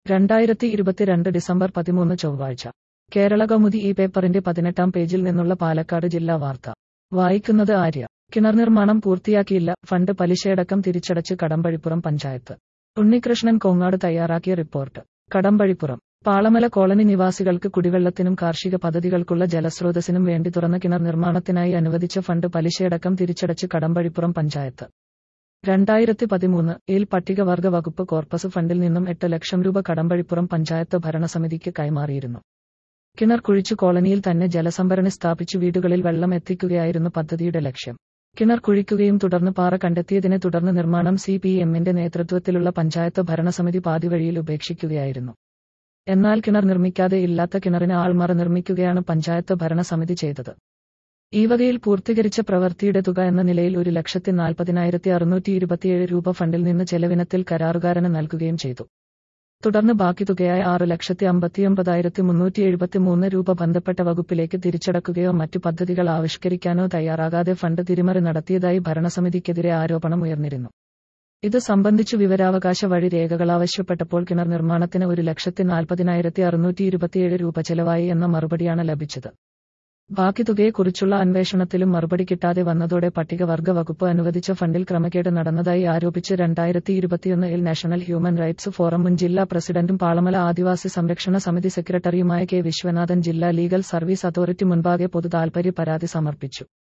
2022 December 13 ചൊവ്വാഴ്ച കേരളകൗമുദി ഈ പേപ്പറിന്റെ 18-ാം പേജിൽ നിന്നുള്ള പാലക്കാട് ജില്ലാ വാർത്ത വായിക്കുന്നത് ആര്യ. കിണർ നിർമ്മാണം പൂർത്തിയാക്കിയില്ല, ഫണ്ട് പലിശയടക്കം തിരിച്ചടച്ച് കടമ്പഴിപ്പുറം പഞ്ചായത്ത്. ഉണ്ണികൃഷ്ണൻ കോങ്ങാട് തയ്യാറാക്കിയ റിപ്പോർട്ട്. കടമ്പഴിപ്പുറം പാളമല കോളനി നിവാസികൾക്ക് കുടിവെള്ളത്തിനും കാർഷിക പദ്ധതികൾക്കുള്ള ജലസ്രോതസ്സിനും വേണ്ടി തുറന്ന കിണർ നിർമ്മാണത്തിനായി അനുവദിച്ച ഫണ്ട് പലിശയടക്കം തിരിച്ചടച്ച് കടമ്പഴിപ്പുറം പഞ്ചായത്ത്. 2013-ൽ പട്ടികവർഗ വകുപ്പ് കോർപ്പസ് ഫണ്ടിൽ നിന്നും 8 ലക്ഷം രൂപ കടമ്പഴിപ്പുറം പഞ്ചായത്ത് ഭരണസമിതിക്ക് കൈമാറിയിരുന്നു. കിണർ കുഴിച്ചു കോളനിയിൽ തന്നെ ജലസംഭരണി സ്ഥാപിച്ചു വീടുകളിൽ വെള്ളം എത്തിക്കുകയായിരുന്നു പദ്ധതിയുടെ ലക്ഷ്യം. കിണർ കുഴിക്കുകയും തുടർന്ന് പാറ കണ്ടെത്തിയതിനെ തുടർന്ന് നിർമ്മാണം CPMന്റെ നേതൃത്വത്തിലുള്ള പഞ്ചായത്ത് ഭരണസമിതി പാതിവഴിയിൽ ഉപേക്ഷിക്കുകയായിരുന്നു. എന്നാൽ കിണർ നിർമ്മിക്കാതെ ഇല്ലാത്ത കിണറിന് ആൾമറ നിർമ്മിക്കുകയാണ് പഞ്ചായത്ത് ഭരണസമിതി ചെയ്തത്. ഈ വകയിൽ പൂർത്തീകരിച്ച പ്രവൃത്തിയുടെ തുക എന്ന നിലയിൽ 1,40,627 രൂപ ഫണ്ടിൽ നിന്ന് ചെലവിനത്തിൽ കരാറുകാരന് നൽകുകയും ചെയ്തു. തുടർന്ന് ബാക്കി തുകയായ 6,59,373 രൂപ ബന്ധപ്പെട്ട വകുപ്പിലേക്ക് തിരിച്ചടക്കുകയോ മറ്റു പദ്ധതികൾ ആവിഷ്കരിക്കാനോ തയ്യാറാകാതെ ഫണ്ട് തിരിമറി നടത്തിയതായി ഭരണസമിതിക്കെതിരെ ആരോപണം ഉയർന്നിരുന്നു. ഇത് സംബന്ധിച്ചു വിവരാവകാശ വഴി രേഖകൾ ആവശ്യപ്പെട്ടപ്പോൾ കിണർ നിർമ്മാണത്തിന് 1,40,627 രൂപ ചെലവായി എന്ന മറുപടിയാണ് ലഭിച്ചത്. ബാക്കി തുകയെക്കുറിച്ചുള്ള അന്വേഷണത്തിലും മറുപടി കിട്ടാതെ വന്നതോടെ പട്ടികവർഗ വകുപ്പ് അനുവദിച്ച ഫണ്ടിൽ ക്രമക്കേട് നടന്നതായി ആരോപിച്ച് 2021-ൽ നാഷണൽ ഹ്യൂമൻ റൈറ്റ്സ് ഫോറം മുൻ ജില്ലാ പ്രസിഡന്റും പാളമല ആദിവാസി സംരക്ഷണ സമിതി സെക്രട്ടറിയുമായ കെ. വിശ്വനാഥൻ ജില്ലാ ലീഗൽ സർവീസ് അതോറിറ്റി മുൻപാകെ പൊതുതാൽപര്യ പരാതി സമർപ്പിച്ചു.